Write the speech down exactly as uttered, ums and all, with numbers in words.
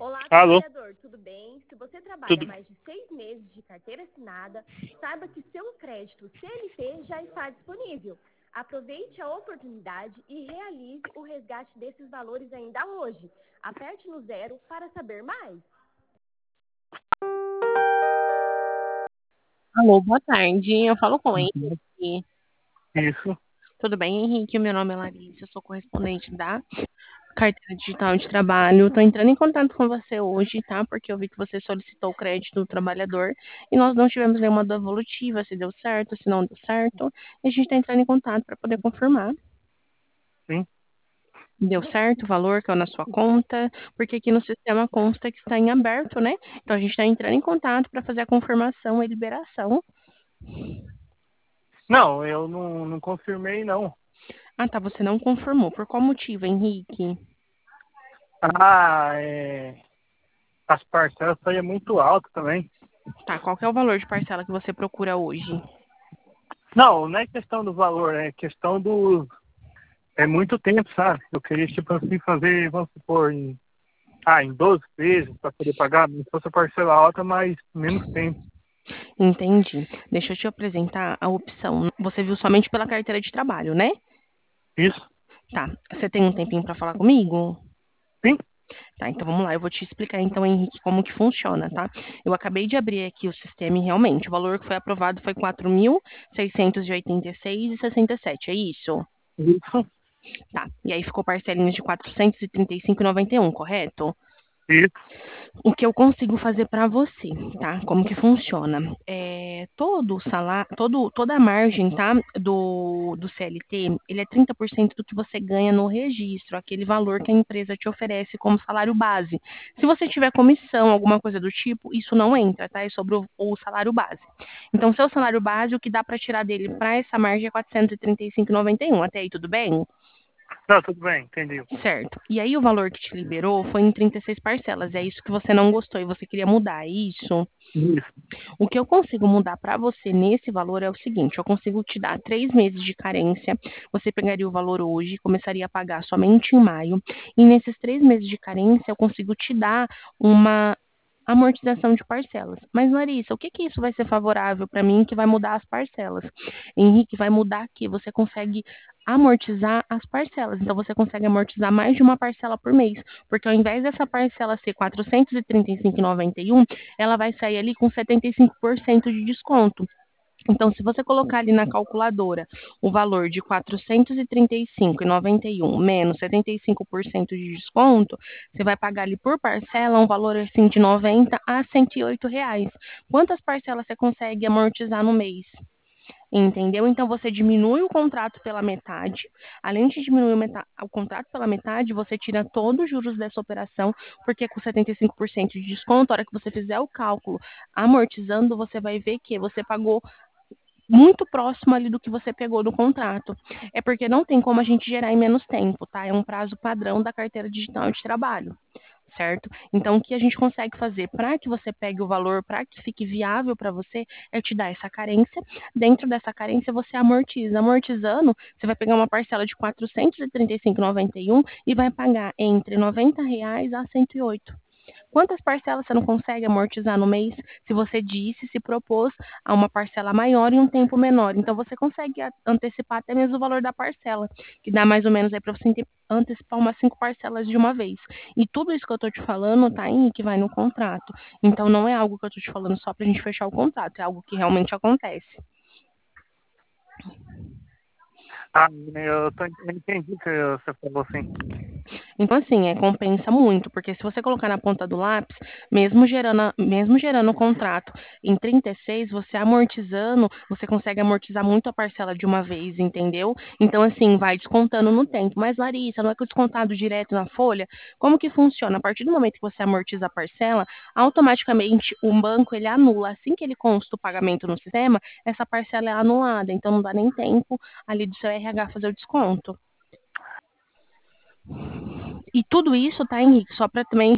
Olá, Alô, trabalhador, tudo bem? Se você trabalha tudo. mais de seis meses de carteira assinada, saiba que seu crédito C L T já está disponível. Aproveite a oportunidade e realize o resgate desses valores ainda hoje. Aperte no zero para saber mais. Alô, boa tarde. Eu falo com o Uhum. Henrique. Isso. Tudo bem, Henrique? Meu nome é Larissa, eu sou correspondente da Carteira Digital de Trabalho. Estou entrando em contato com você hoje, tá? Porque eu vi que você solicitou o crédito do trabalhador e nós não tivemos nenhuma devolutiva, se deu certo, se não deu certo. E a gente está entrando em contato para poder confirmar. Sim. Deu certo o valor que é na sua conta, porque aqui no sistema consta que está em aberto, né? Então a gente está entrando em contato para fazer a confirmação e liberação. Não, eu não, não confirmei, não. Ah, tá. Você não confirmou. Por qual motivo, Henrique? Ah, é... as parcelas saíam muito alto também. Tá. Qual que é o valor de parcela que você procura hoje? Não, não é questão do valor, é questão do... É muito tempo, sabe? Eu queria, tipo assim, fazer, vamos supor, em, ah, em doze vezes para poder pagar. Se fosse a parcela alta, mas menos tempo. Entendi. Deixa eu te apresentar a opção. Você viu somente pela carteira de trabalho, né? Isso. Tá. Você tem um tempinho para falar comigo? Sim. Tá, então vamos lá. Eu vou te explicar então, Henrique, como que funciona, tá? Eu acabei de abrir aqui o sistema e realmente o valor que foi aprovado foi quatro mil seiscentos e oitenta e seis reais e sessenta e sete, é isso? Isso. Tá. E aí ficou parcelinhas de quatrocentos e trinta e cinco reais e noventa e um, correto? Isso. O que eu consigo fazer para você, tá? Como que funciona? É, todo o salário, todo, toda a margem, tá? Do, do C L T, ele é trinta por cento do que você ganha no registro, aquele valor que a empresa te oferece como salário base. Se você tiver comissão, alguma coisa do tipo, isso não entra, tá? É sobre o, o salário base. Então, seu salário base, o que dá para tirar dele para essa margem é quatrocentos e trinta e cinco reais e noventa e um. Até aí, tudo bem? Não, tudo bem, entendi. Certo. E aí o valor que te liberou foi em trinta e seis parcelas. É isso que você não gostou e você queria mudar, é isso? Isso. O que eu consigo mudar para você nesse valor é o seguinte: eu consigo te dar três meses de carência. Você pegaria o valor hoje, começaria a pagar somente em maio. E nesses três meses de carência, eu consigo te dar uma amortização de parcelas. Mas, Larissa, o que que isso vai ser favorável para mim que vai mudar as parcelas? Henrique, vai mudar que você consegue amortizar as parcelas. Então, você consegue amortizar mais de uma parcela por mês. Porque ao invés dessa parcela ser quatrocentos e trinta e cinco reais e noventa e um, ela vai sair ali com setenta e cinco por cento de desconto. Então, se você colocar ali na calculadora o valor de quatrocentos e trinta e cinco reais e noventa e um menos setenta e cinco por cento de desconto, você vai pagar ali por parcela um valor assim de noventa a cento e oito reais. Quantas parcelas você consegue amortizar no mês? Entendeu? Então você diminui o contrato pela metade. Além de diminuir o, meta- o contrato pela metade, você tira todos os juros dessa operação, porque com setenta e cinco por cento de desconto, a hora que você fizer o cálculo amortizando, você vai ver que você pagou muito próximo ali do que você pegou no contrato. É porque não tem como a gente gerar em menos tempo, tá? É um prazo padrão da carteira digital de trabalho, certo? Então, o que a gente consegue fazer para que você pegue o valor, para que fique viável para você, é te dar essa carência. Dentro dessa carência, você amortiza. Amortizando, você vai pegar uma parcela de quatrocentos e trinta e cinco reais e noventa e um e vai pagar entre noventa reais a cento e oito. Quantas parcelas você não consegue amortizar no mês se você disse, se propôs a uma parcela maior em um tempo menor? Então, você consegue a- antecipar até mesmo o valor da parcela, que dá mais ou menos aí para você ante- antecipar umas cinco parcelas de uma vez. E tudo isso que eu estou te falando tá aí que vai no contrato. Então, não é algo que eu estou te falando só para a gente fechar o contrato, é algo que realmente acontece. Ah, eu, tô, eu entendi o que você falou, assim. Então, assim, é, compensa muito, porque se você colocar na ponta do lápis, mesmo gerando, a- mesmo gerando o contrato em trinta e seis, você amortizando, você consegue amortizar muito a parcela de uma vez, entendeu? Então, assim, vai descontando no tempo. Mas, Larissa, não é que o descontado direto na folha? Como que funciona? A partir do momento que você amortiza a parcela, automaticamente o banco ele anula. Assim que ele consta o pagamento no sistema, essa parcela é anulada. Então, não dá nem tempo ali do seu R H fazer o desconto. E tudo isso, tá, Henrique? Só para também